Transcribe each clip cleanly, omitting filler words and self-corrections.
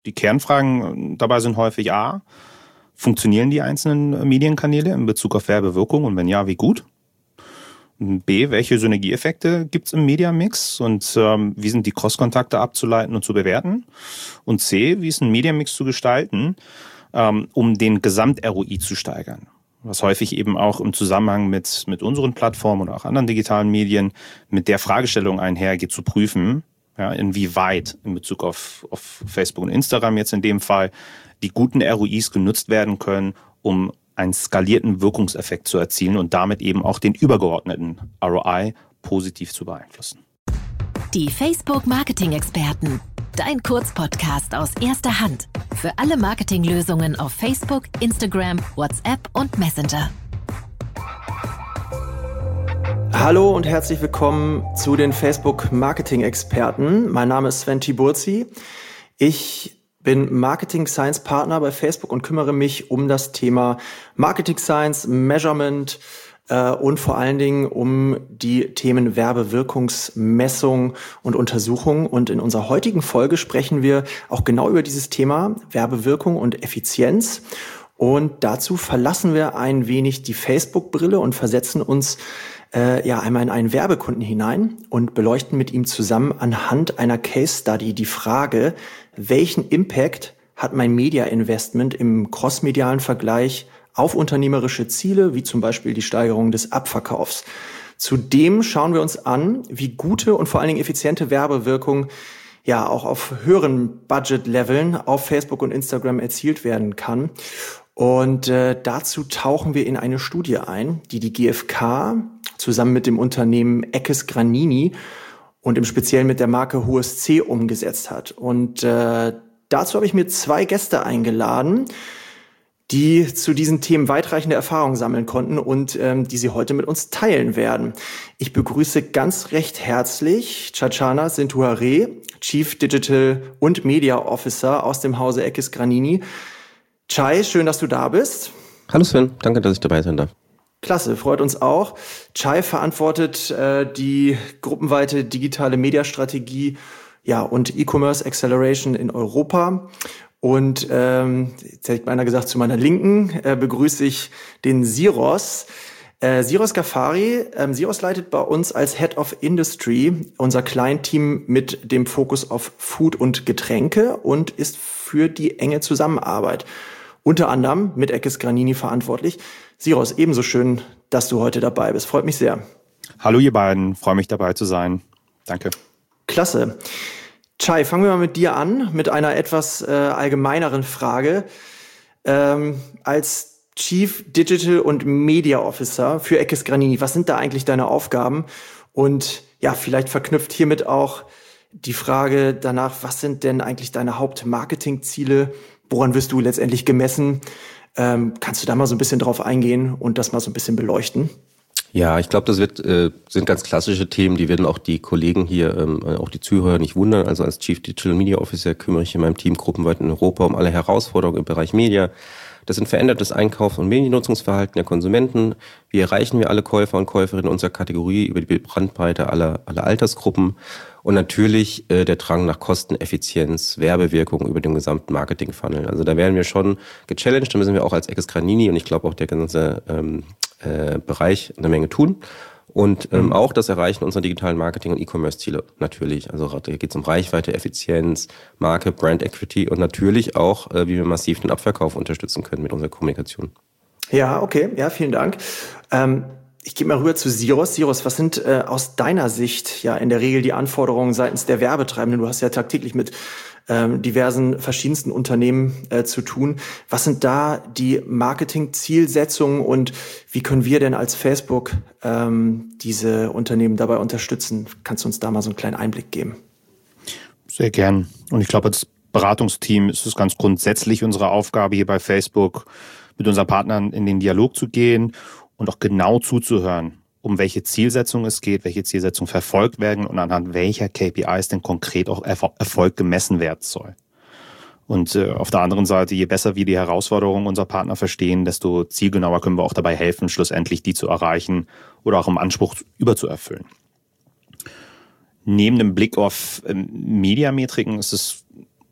Die Kernfragen dabei sind häufig A, funktionieren die einzelnen Medienkanäle in Bezug auf Werbewirkung und wenn ja, wie gut? B, welche Synergieeffekte gibt es im Mediamix und wie sind die Cross-Kontakte abzuleiten und zu bewerten? Und C, wie ist ein Mediamix zu gestalten, um den Gesamt-ROI zu steigern? Was häufig eben auch im Zusammenhang mit unseren Plattformen oder auch anderen digitalen Medien mit der Fragestellung einhergeht, zu prüfen, ja, inwieweit in Bezug auf Facebook und Instagram jetzt in dem Fall die guten ROIs genutzt werden können, um einen skalierten Wirkungseffekt zu erzielen und damit eben auch den übergeordneten ROI positiv zu beeinflussen. Die Facebook-Marketing-Experten. Dein Kurzpodcast aus erster Hand. Für alle Marketinglösungen auf Facebook, Instagram, WhatsApp und Messenger. Hallo und herzlich willkommen zu den Facebook-Marketing-Experten. Mein Name ist Sven Tiburzi. Ich bin Marketing Science Partner bei Facebook und kümmere mich um das Thema Marketing Science, Measurement und vor allen Dingen um die Themen Werbewirkungsmessung und Untersuchung. Und in unserer heutigen Folge sprechen wir auch genau über dieses Thema Werbewirkung und Effizienz. Und dazu verlassen wir ein wenig die Facebook-Brille und versetzen uns einmal in einen Werbekunden hinein und beleuchten mit ihm zusammen anhand einer Case Study die Frage, welchen Impact hat mein Media-Investment im crossmedialen Vergleich auf unternehmerische Ziele, wie zum Beispiel die Steigerung des Abverkaufs. Zudem schauen wir uns an, wie gute und vor allen Dingen effiziente Werbewirkung ja auch auf höheren Budget-Leveln auf Facebook und Instagram erzielt werden kann. Und dazu tauchen wir in eine Studie ein, die die GfK zusammen mit dem Unternehmen Eckes Granini und im Speziellen mit der Marke Hohes C umgesetzt hat. Und dazu habe ich mir 2 Gäste eingeladen, die zu diesen Themen weitreichende Erfahrungen sammeln konnten und die sie heute mit uns teilen werden. Ich begrüße ganz recht herzlich Chachana Sintuare, Chief Digital und Media Officer aus dem Hause Eckes Granini. Chai, schön, dass du da bist. Hallo Sven, danke, dass ich dabei sein darf. Klasse, freut uns auch. Chai verantwortet die gruppenweite digitale Mediastrategie und E-Commerce Acceleration in Europa. Und jetzt hätte ich beinahe gesagt, zu meiner Linken begrüße ich den Siros. Siros Ghaffari. Siros leitet bei uns als Head of Industry unser Kleinteam mit dem Fokus auf Food und Getränke und ist für die enge Zusammenarbeit unter anderem mit Eckes Granini verantwortlich. Siros, ebenso schön, dass du heute dabei bist. Freut mich sehr. Hallo ihr beiden, freue mich dabei zu sein. Danke. Klasse. Chai, fangen wir mal mit dir an, mit einer etwas allgemeineren Frage. Als Chief Digital und Media Officer für Eckes Granini, was sind da eigentlich deine Aufgaben? Und ja, vielleicht verknüpft hiermit auch die Frage danach, was sind denn eigentlich deine Hauptmarketingziele? Woran wirst du letztendlich gemessen? Kannst du da mal so ein bisschen drauf eingehen und das mal so ein bisschen beleuchten? Ja, ich glaube, das sind ganz klassische Themen, die werden auch die Kollegen hier, auch die Zuhörer nicht wundern. Also als Chief Digital Media Officer kümmere ich in meinem Team gruppenweit in Europa um alle Herausforderungen im Bereich Media. Das sind verändertes Einkaufs- und Mediennutzungsverhalten der Konsumenten. Wie erreichen wir alle Käufer und Käuferinnen unserer Kategorie über die Bandbreite aller Altersgruppen? Und natürlich der Drang nach Kosteneffizienz, Werbewirkung über den gesamten Marketing-Funnel. Also da werden wir schon gechallenged, da müssen wir auch als Eckes Granini und ich glaube auch der ganze Bereich eine Menge tun. Und auch das Erreichen unserer digitalen Marketing- und E-Commerce-Ziele natürlich. Also da geht es um Reichweite, Effizienz, Marke, Brand Equity und natürlich auch, wie wir massiv den Abverkauf unterstützen können mit unserer Kommunikation. Ja, okay. Ja, vielen Dank. Ich gehe mal rüber zu Siros. Siros, was sind aus deiner Sicht ja in der Regel die Anforderungen seitens der Werbetreibenden? Du hast ja tagtäglich mit diversen verschiedensten Unternehmen zu tun. Was sind da die Marketing-Zielsetzungen und wie können wir denn als Facebook diese Unternehmen dabei unterstützen? Kannst du uns da mal so einen kleinen Einblick geben? Sehr gern. Und ich glaube, als Beratungsteam ist es ganz grundsätzlich unsere Aufgabe hier bei Facebook, mit unseren Partnern in den Dialog zu gehen und auch genau zuzuhören, um welche Zielsetzung es geht, welche Zielsetzung verfolgt werden und anhand welcher KPIs denn konkret auch Erfolg gemessen werden soll. Und auf der anderen Seite, je besser wir die Herausforderungen unserer Partner verstehen, desto zielgenauer können wir auch dabei helfen, schlussendlich die zu erreichen oder auch im Anspruch überzuerfüllen. Neben dem Blick auf Mediametriken ist es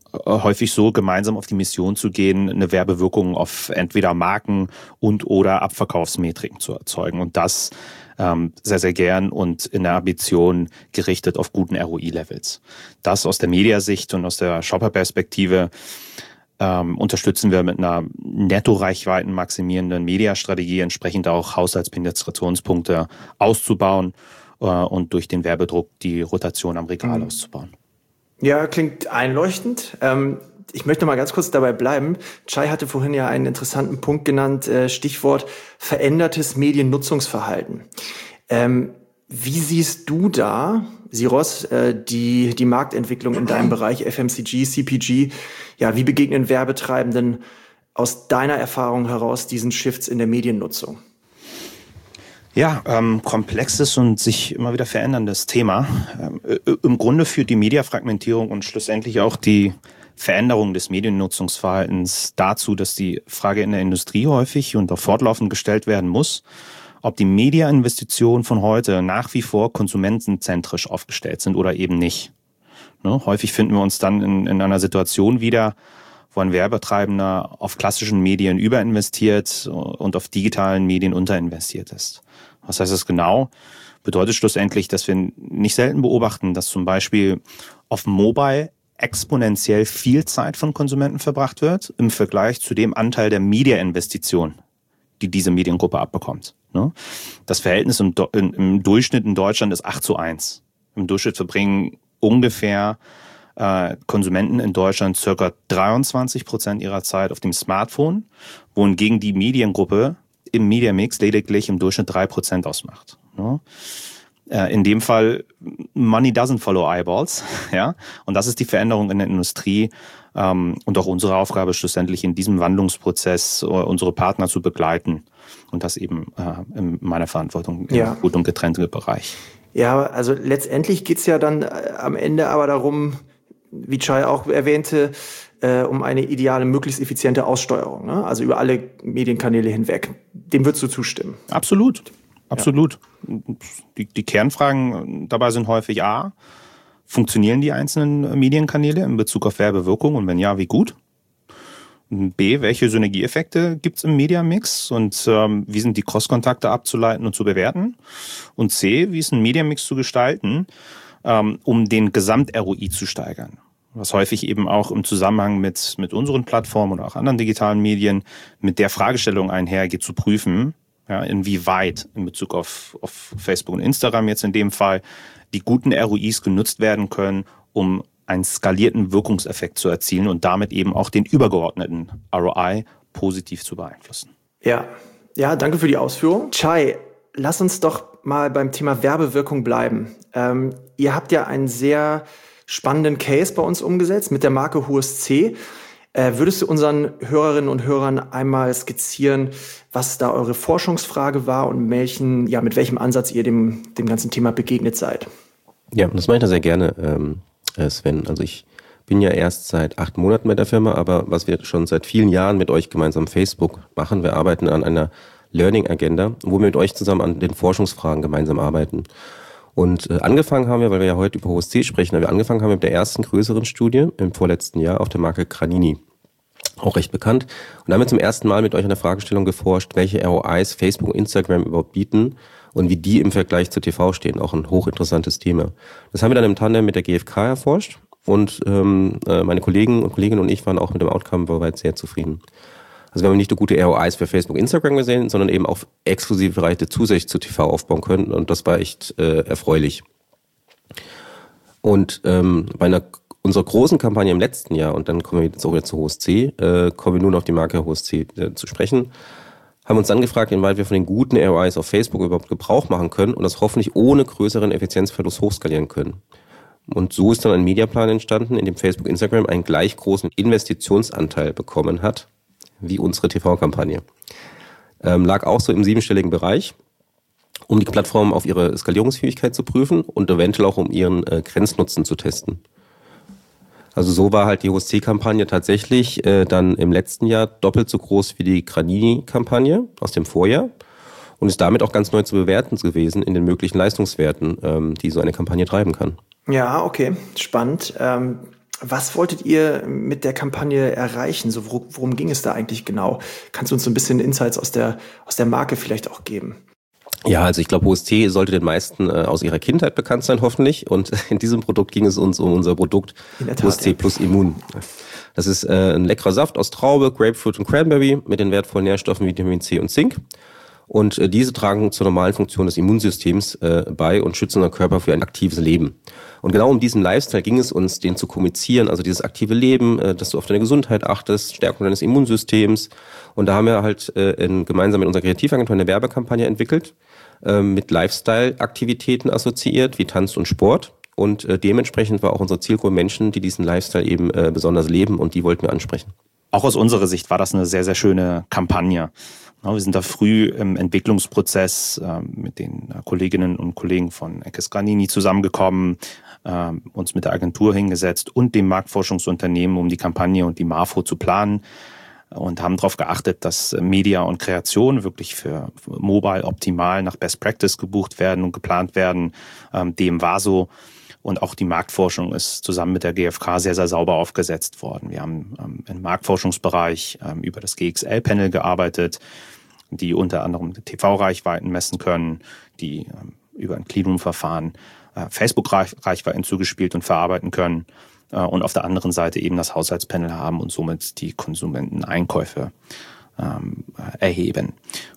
häufig so, gemeinsam auf die Mission zu gehen, eine Werbewirkung auf entweder Marken und oder Abverkaufsmetriken zu erzeugen. Und das sehr, sehr gern und in der Ambition gerichtet auf guten ROI-Levels. Das aus der Mediasicht und aus der Shopper-Perspektive unterstützen wir mit einer Netto-Reichweiten maximierenden Mediastrategie, entsprechend auch Haushaltspenetrationspunkte auszubauen und durch den Werbedruck die Rotation am Regal auszubauen. Ja, klingt einleuchtend. Ich möchte mal ganz kurz dabei bleiben. Chai hatte vorhin ja einen interessanten Punkt genannt, Stichwort verändertes Mediennutzungsverhalten. Wie siehst du da, Siros, die Marktentwicklung in deinem Bereich FMCG, CPG? Ja, wie begegnen Werbetreibenden aus deiner Erfahrung heraus diesen Shifts in der Mediennutzung? Ja, komplexes und sich immer wieder veränderndes Thema. Im Grunde führt die Mediafragmentierung und schlussendlich auch die Veränderung des Mediennutzungsverhaltens dazu, dass die Frage in der Industrie häufig und auch fortlaufend gestellt werden muss, ob die Mediainvestitionen von heute nach wie vor konsumentenzentrisch aufgestellt sind oder eben nicht. Ne? Häufig finden wir uns dann in einer Situation wieder, wo ein Werbetreibender auf klassischen Medien überinvestiert und auf digitalen Medien unterinvestiert ist. Was heißt das genau? Bedeutet schlussendlich, dass wir nicht selten beobachten, dass zum Beispiel auf Mobile exponentiell viel Zeit von Konsumenten verbracht wird im Vergleich zu dem Anteil der Media-Investition, die diese Mediengruppe abbekommt. Das Verhältnis im Durchschnitt in Deutschland ist 8:1. Im Durchschnitt verbringen ungefähr Konsumenten in Deutschland ca. 23% ihrer Zeit auf dem Smartphone, wohingegen die Mediengruppe im Mediamix lediglich im Durchschnitt 3% ausmacht. In dem Fall, money doesn't follow eyeballs, ja. Und das ist die Veränderung in der Industrie und auch unsere Aufgabe schlussendlich in diesem Wandlungsprozess unsere Partner zu begleiten und das eben in meiner Verantwortung im gut und getrennten Bereich. Ja, also letztendlich geht's ja dann am Ende aber darum, wie Chai auch erwähnte, um eine ideale, möglichst effiziente Aussteuerung, ne? Also über alle Medienkanäle hinweg. Dem würdest du zustimmen? Absolut. Absolut. Ja. Die Kernfragen dabei sind häufig A, funktionieren die einzelnen Medienkanäle in Bezug auf Werbewirkung und wenn ja, wie gut? B, welche Synergieeffekte gibt's im Mediamix und wie sind die Cross-Kontakte abzuleiten und zu bewerten? Und C, wie ist ein Mediamix zu gestalten, um den Gesamt-ROI zu steigern? Was häufig eben auch im Zusammenhang mit unseren Plattformen oder auch anderen digitalen Medien mit der Fragestellung einhergeht, zu prüfen, ja, inwieweit in Bezug auf Facebook und Instagram jetzt in dem Fall die guten ROIs genutzt werden können, um einen skalierten Wirkungseffekt zu erzielen und damit eben auch den übergeordneten ROI positiv zu beeinflussen. Ja, danke für die Ausführung. Chai, lass uns doch mal beim Thema Werbewirkung bleiben. Ihr habt ja einen sehr spannenden Case bei uns umgesetzt mit der Marke HUSC. Würdest du unseren Hörerinnen und Hörern einmal skizzieren, was da eure Forschungsfrage war und mit welchem Ansatz ihr dem ganzen Thema begegnet seid? Ja, das mache ich da sehr gerne, Sven. Also ich bin ja erst seit 8 Monaten bei der Firma, aber was wir schon seit vielen Jahren mit euch gemeinsam Facebook machen, wir arbeiten an einer Learning-Agenda, wo wir mit euch zusammen an den Forschungsfragen gemeinsam arbeiten. Und angefangen haben wir, weil wir ja heute über HUSC sprechen, angefangen haben wir mit der ersten größeren Studie im vorletzten Jahr auf der Marke Granini. Auch recht bekannt. Und da haben wir zum ersten Mal mit euch an der Fragestellung geforscht, welche ROIs Facebook und Instagram überhaupt bieten und wie die im Vergleich zu TV stehen. Auch ein hochinteressantes Thema. Das haben wir dann im Tandem mit der GfK erforscht und meine Kollegen und Kolleginnen und ich waren auch mit dem Outcome soweit sehr zufrieden. Also wir haben nicht nur gute ROIs für Facebook, Instagram gesehen, sondern eben auch exklusive Reichweite zusätzlich zu TV aufbauen können und das war echt erfreulich. Und bei unserer großen Kampagne im letzten Jahr, und dann kommen wir jetzt auch wieder zu HUSC, kommen wir nun auf die Marke HUSC zu sprechen, haben uns dann gefragt, inwieweit wir von den guten ROIs auf Facebook überhaupt Gebrauch machen können und das hoffentlich ohne größeren Effizienzverlust hochskalieren können. Und so ist dann ein Mediaplan entstanden, in dem Facebook, Instagram einen gleich großen Investitionsanteil bekommen hat wie unsere TV-Kampagne. Lag auch so im 7-stelligen Bereich, um die Plattform auf ihre Skalierungsfähigkeit zu prüfen und eventuell auch um ihren Grenznutzen zu testen. Also so war halt die HUSC-Kampagne tatsächlich dann im letzten Jahr doppelt so groß wie die Granini-Kampagne aus dem Vorjahr und ist damit auch ganz neu zu bewerten gewesen in den möglichen Leistungswerten, die so eine Kampagne treiben kann. Ja, okay, spannend. Was wolltet ihr mit der Kampagne erreichen? So, worum ging es da eigentlich genau? Kannst du uns so ein bisschen Insights aus der Marke vielleicht auch geben? Ja, also ich glaube, OST sollte den meisten aus ihrer Kindheit bekannt sein, hoffentlich. Und in diesem Produkt ging es uns um unser Produkt OST Plus Immun. Das ist ein leckerer Saft aus Traube, Grapefruit und Cranberry mit den wertvollen Nährstoffen Vitamin C und Zink. Und diese tragen zur normalen Funktion des Immunsystems bei und schützen unseren Körper für ein aktives Leben. Und genau um diesen Lifestyle ging es uns, den zu kommunizieren, also dieses aktive Leben, dass du auf deine Gesundheit achtest, Stärkung deines Immunsystems. Und da haben wir halt gemeinsam mit unserer Kreativagentur eine Werbekampagne entwickelt, mit Lifestyle-Aktivitäten assoziiert, wie Tanz und Sport. Und dementsprechend war auch unsere Zielgruppe Menschen, die diesen Lifestyle eben besonders leben, und die wollten wir ansprechen. Auch aus unserer Sicht war das eine sehr, sehr schöne Kampagne. Wir sind da früh im Entwicklungsprozess mit den Kolleginnen und Kollegen von Eckes Granini zusammengekommen, uns mit der Agentur hingesetzt und dem Marktforschungsunternehmen, um die Kampagne und die Marfo zu planen, und haben darauf geachtet, dass Media und Kreation wirklich für Mobile optimal nach Best Practice gebucht werden und geplant werden. Dem war so. Und auch die Marktforschung ist zusammen mit der GfK sehr, sehr sauber aufgesetzt worden. Wir haben im Marktforschungsbereich über das GXL-Panel gearbeitet, die unter anderem TV-Reichweiten messen können, die über ein Cleanroom-Verfahren Facebook-Reichweiten zugespielt und verarbeiten können. Und auf der anderen Seite eben das Haushaltspanel haben und somit die Konsumenteneinkäufe erheben.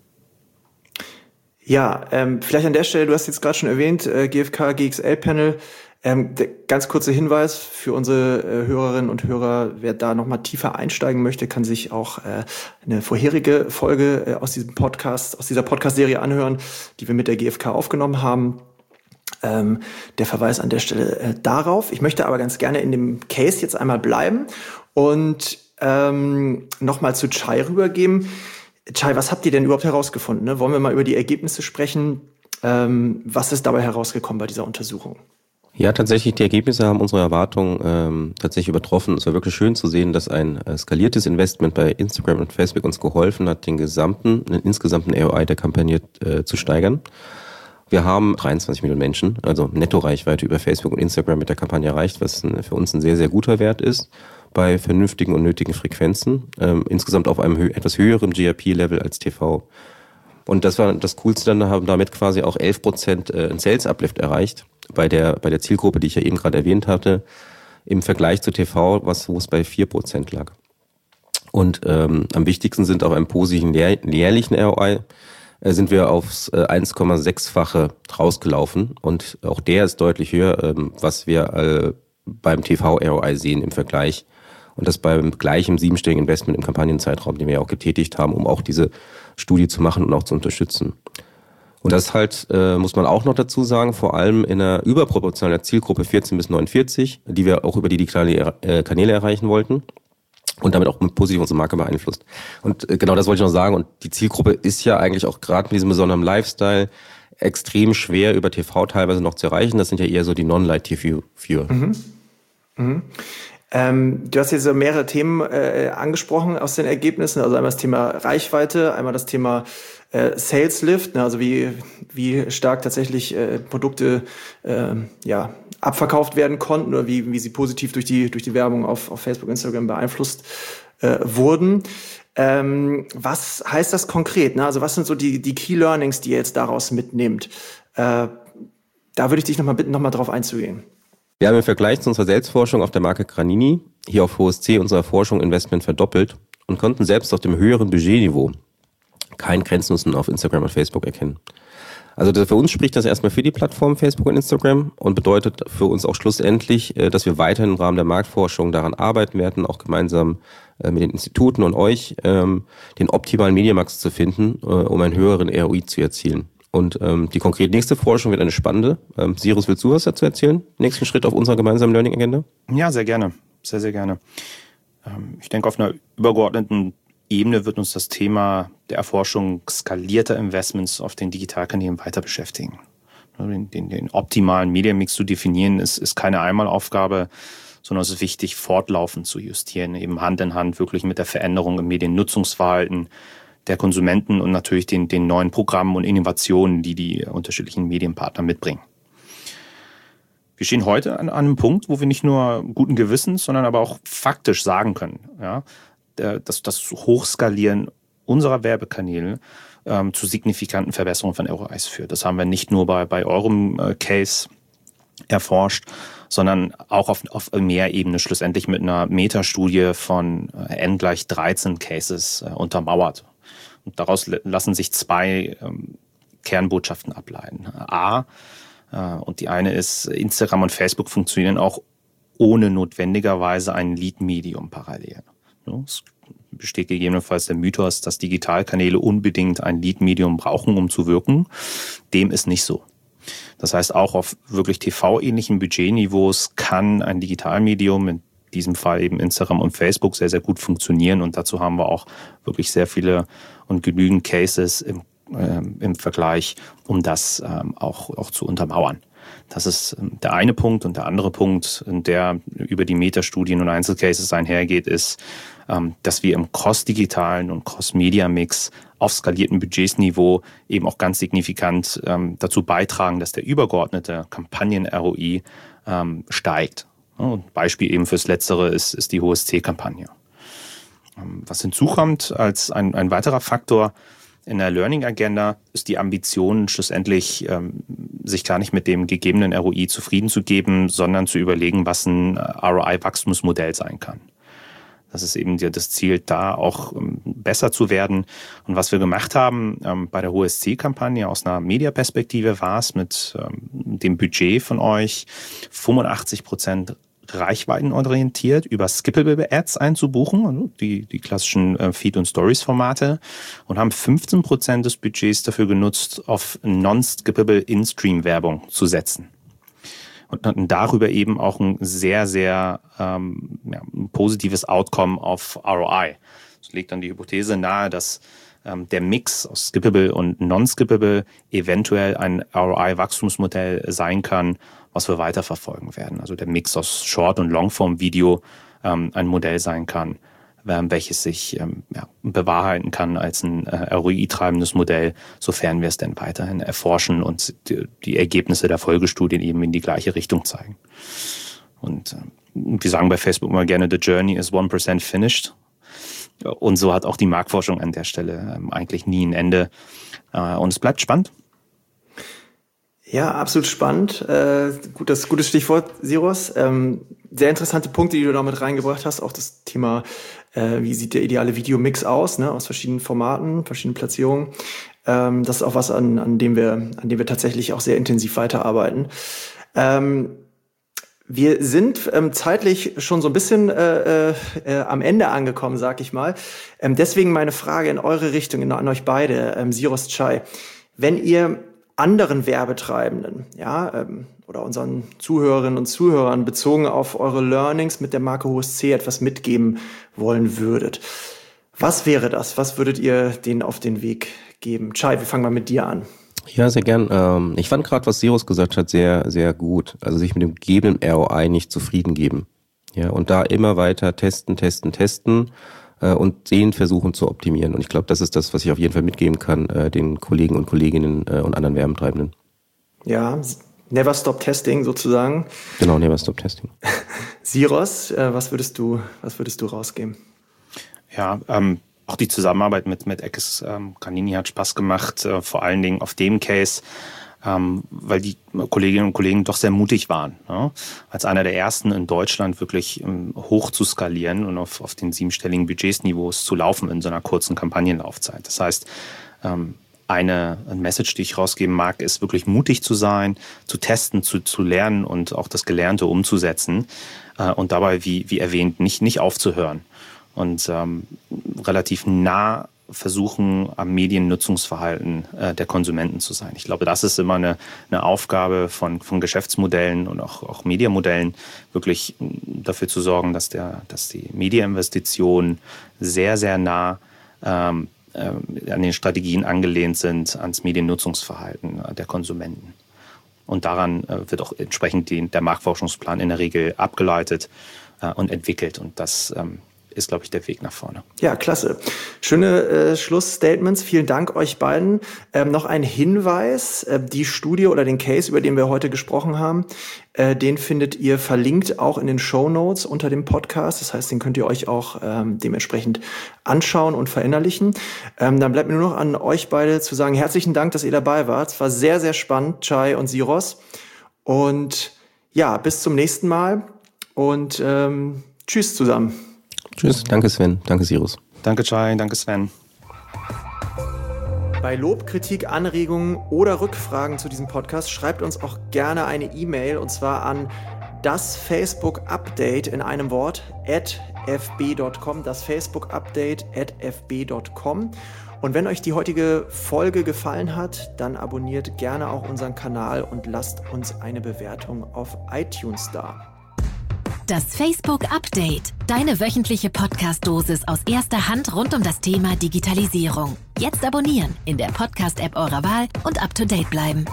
Ja, vielleicht an der Stelle, du hast jetzt gerade schon erwähnt, GfK, GXL-Panel. Ganz kurzer Hinweis für unsere Hörerinnen und Hörer, wer da nochmal tiefer einsteigen möchte, kann sich auch eine vorherige Folge aus dieser Podcast-Serie anhören, die wir mit der GfK aufgenommen haben. Der Verweis an der Stelle darauf. Ich möchte aber ganz gerne in dem Case jetzt einmal bleiben und nochmal zu Chai rübergeben. Chai, was habt ihr denn überhaupt herausgefunden? Ne? Wollen wir mal über die Ergebnisse sprechen? Was ist dabei herausgekommen bei dieser Untersuchung? Ja, tatsächlich, die Ergebnisse haben unsere Erwartungen tatsächlich übertroffen. Es war wirklich schön zu sehen, dass ein skaliertes Investment bei Instagram und Facebook uns geholfen hat, den insgesamten ROI der Kampagne zu steigern. Wir haben 23 Millionen Menschen, also Netto-Reichweite über Facebook und Instagram mit der Kampagne erreicht, was für uns ein sehr, sehr guter Wert ist, bei vernünftigen und nötigen Frequenzen, insgesamt auf einem etwas höheren GRP-Level als TV. Und das war das Coolste, dann haben damit quasi auch 11% ein Sales-Uplift erreicht bei der Zielgruppe, die ich ja eben gerade erwähnt hatte, im Vergleich zu TV, wo es bei 4% lag. Und am wichtigsten sind auf einem positiven jährlichen ROI sind wir aufs 1,6-fache rausgelaufen, und auch der ist deutlich höher, was wir beim TV-ROI sehen im Vergleich, und das beim gleichen 7-stelligen Investment im Kampagnenzeitraum, den wir ja auch getätigt haben, um auch diese Studie zu machen und auch zu unterstützen. Und das halt, muss man auch noch dazu sagen, vor allem in einer überproportionalen Zielgruppe 14 bis 49, die wir auch über die digitalen Kanäle erreichen wollten. Und damit auch positiv unsere Marke beeinflusst. Und genau das wollte ich noch sagen. Und die Zielgruppe ist ja eigentlich auch gerade mit diesem besonderen Lifestyle extrem schwer über TV teilweise noch zu erreichen. Das sind ja eher so die Non-Light-TV-Viewer. Du hast hier so mehrere Themen angesprochen aus den Ergebnissen. Also einmal das Thema Reichweite, einmal das Thema Sales Lift, also wie stark tatsächlich Produkte abverkauft werden konnten oder wie sie positiv durch die Werbung auf Facebook, Instagram beeinflusst wurden. Was heißt das konkret? Ne? Also was sind so die Key Learnings, die ihr jetzt daraus mitnehmt? Da würde ich dich nochmal bitten, nochmal drauf einzugehen. Wir haben im Vergleich zu unserer Selbstforschung auf der Marke Granini hier auf OST unserer Forschung Investment verdoppelt und konnten selbst auf dem höheren Budgetniveau keinen Grenznutzen auf Instagram und Facebook erkennen. Also für uns spricht das erstmal für die Plattformen Facebook und Instagram und bedeutet für uns auch schlussendlich, dass wir weiterhin im Rahmen der Marktforschung daran arbeiten werden, auch gemeinsam mit den Instituten und euch, den optimalen Mediamax zu finden, um einen höheren ROI zu erzielen. Und die konkret nächste Forschung wird eine spannende. Cyrus, willst du was dazu erzählen? Nächsten Schritt auf unserer gemeinsamen Learning-Agenda? Ja, sehr gerne. Sehr, sehr gerne. Ich denke, auf einer übergeordneten Ebene wird uns das Thema der Erforschung skalierter Investments auf den Digitalkanälen weiter beschäftigen. Den optimalen Mediamix zu definieren, ist keine Einmalaufgabe, sondern es ist wichtig, fortlaufend zu justieren, eben Hand in Hand wirklich mit der Veränderung im Mediennutzungsverhalten der Konsumenten und natürlich den neuen Programmen und Innovationen, die unterschiedlichen Medienpartner mitbringen. Wir stehen heute an einem Punkt, wo wir nicht nur guten Gewissens, sondern aber auch faktisch sagen können, ja, dass das Hochskalieren unserer Werbekanäle zu signifikanten Verbesserungen von ROIs führt. Das haben wir nicht nur bei eurem Case erforscht, sondern auch auf mehr Ebene schlussendlich mit einer Metastudie von N = 13 Cases untermauert. Und daraus lassen sich 2 Kernbotschaften ableiten. Und die eine ist, Instagram und Facebook funktionieren auch ohne notwendigerweise ein Lead-Medium parallel. Es besteht gegebenenfalls der Mythos, dass Digitalkanäle unbedingt ein Lead-Medium brauchen, um zu wirken. Dem ist nicht so. Das heißt, auch auf wirklich TV-ähnlichen Budgetniveaus kann ein Digitalmedium, in diesem Fall eben Instagram und Facebook, sehr, sehr gut funktionieren. Und dazu haben wir auch wirklich sehr viele und genügend Cases im Vergleich, um das auch zu untermauern. Das ist der eine Punkt. Und der andere Punkt, der über die Metastudien und Einzelcases einhergeht, ist, dass wir im cross-digitalen und cross-media-Mix auf skalierten Budgetsniveau eben auch ganz signifikant dazu beitragen, dass der übergeordnete Kampagnen-ROI steigt. Und Beispiel eben fürs Letztere ist die HSC-Kampagne. Was hinzukommt als ein weiterer Faktor in der Learning-Agenda ist die Ambition, schlussendlich sich gar nicht mit dem gegebenen ROI zufrieden zu geben, sondern zu überlegen, was ein ROI-Wachstumsmodell sein kann. Das ist eben das Ziel, da auch besser zu werden. Und was wir gemacht haben bei der HSC-Kampagne aus einer Mediaperspektive war es mit dem Budget von euch 85% reichweitenorientiert über Skippable Ads einzubuchen, also die klassischen Feed- und Stories-Formate, und haben 15% des Budgets dafür genutzt, auf non-skippable In-Stream-Werbung zu setzen. Und hatten darüber eben auch ein sehr, sehr ein positives Outcome auf ROI. Das legt dann die Hypothese nahe, dass der Mix aus Skippable und Non-Skippable eventuell ein ROI-Wachstumsmodell sein kann, was wir weiterverfolgen werden. Also der Mix aus Short- und Longform-Video ein Modell sein kann, welches sich bewahrheiten kann als ein ROI-treibendes Modell, sofern wir es denn weiterhin erforschen und die Ergebnisse der Folgestudien eben in die gleiche Richtung zeigen. Und wir sagen bei Facebook immer gerne, the journey is 1% finished. Und so hat auch die Marktforschung an der Stelle eigentlich nie ein Ende. Und es bleibt spannend. Ja, absolut spannend. Gutes Stichwort, Siros. Sehr interessante Punkte, die du da mit reingebracht hast. Auch das Thema, wie sieht der ideale Videomix aus, ne, aus verschiedenen Formaten, verschiedenen Platzierungen. Das ist auch was, an dem wir tatsächlich auch sehr intensiv weiterarbeiten. Wir sind zeitlich schon so ein bisschen am Ende angekommen, sag ich mal. Deswegen meine Frage in eure Richtung, an euch beide, Siros, Chai. Wenn ihr anderen Werbetreibenden, oder unseren Zuhörerinnen und Zuhörern bezogen auf eure Learnings mit der Marke HSC etwas mitgeben wollen würdet, was wäre das? Was würdet ihr denen auf den Weg geben? Chai, wir fangen mal mit dir an. Ja, sehr gern. Ich fand gerade, was Siros gesagt hat, sehr, sehr gut. Also sich mit dem gegebenen ROI nicht zufrieden geben. Ja, und da immer weiter testen und den versuchen zu optimieren. Und ich glaube, das ist das, was ich auf jeden Fall mitgeben kann, den Kollegen und Kolleginnen und anderen Werbetreibenden. Ja, never stop testing sozusagen. Genau, never stop testing. Siros, was würdest du rausgeben? Ja, auch die Zusammenarbeit mit Eckes Canini hat Spaß gemacht, vor allen Dingen auf dem Case, weil die Kolleginnen und Kollegen doch sehr mutig waren, ne? Als einer der ersten in Deutschland wirklich hoch zu skalieren und auf den 7-stelligen Budgetsniveaus zu laufen in so einer kurzen Kampagnenlaufzeit. Das heißt, eine Message, die ich rausgeben mag, ist wirklich mutig zu sein, zu testen, zu lernen und auch das Gelernte umzusetzen und dabei, wie erwähnt, nicht aufzuhören und relativ nah versuchen, am Mediennutzungsverhalten der Konsumenten zu sein. Ich glaube, das ist immer eine Aufgabe von Geschäftsmodellen und auch Mediamodellen, wirklich dafür zu sorgen, dass die Mediainvestitionen sehr, sehr nah an den Strategien angelehnt sind, ans Mediennutzungsverhalten der Konsumenten. Und daran wird auch entsprechend der Marktforschungsplan in der Regel abgeleitet und entwickelt. Und das ist, glaube ich, der Weg nach vorne. Ja, klasse. Schöne Schlussstatements. Vielen Dank euch beiden. Noch ein Hinweis. Die Studie oder den Case, über den wir heute gesprochen haben, den findet ihr verlinkt auch in den Shownotes unter dem Podcast. Das heißt, den könnt ihr euch auch dementsprechend anschauen und verinnerlichen. Dann bleibt mir nur noch an euch beide zu sagen, herzlichen Dank, dass ihr dabei wart. Es war sehr, sehr spannend, Chai und Syros. Und ja, bis zum nächsten Mal und tschüss zusammen. Tschüss, danke Sven, danke Syros. Danke Chai, danke Sven. Bei Lob, Kritik, Anregungen oder Rückfragen zu diesem Podcast schreibt uns auch gerne eine E-Mail und zwar an das Facebook-Update in einem Wort @fb.com, das Facebook-Update @fb.com. Und wenn euch die heutige Folge gefallen hat, dann abonniert gerne auch unseren Kanal und lasst uns eine Bewertung auf iTunes da. Das Facebook-Update. Deine wöchentliche Podcast-Dosis aus erster Hand rund um das Thema Digitalisierung. Jetzt abonnieren in der Podcast-App eurer Wahl und up-to-date bleiben.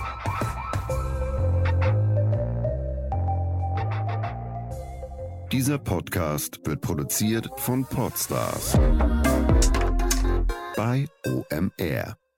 Dieser Podcast wird produziert von Podstars bei OMR.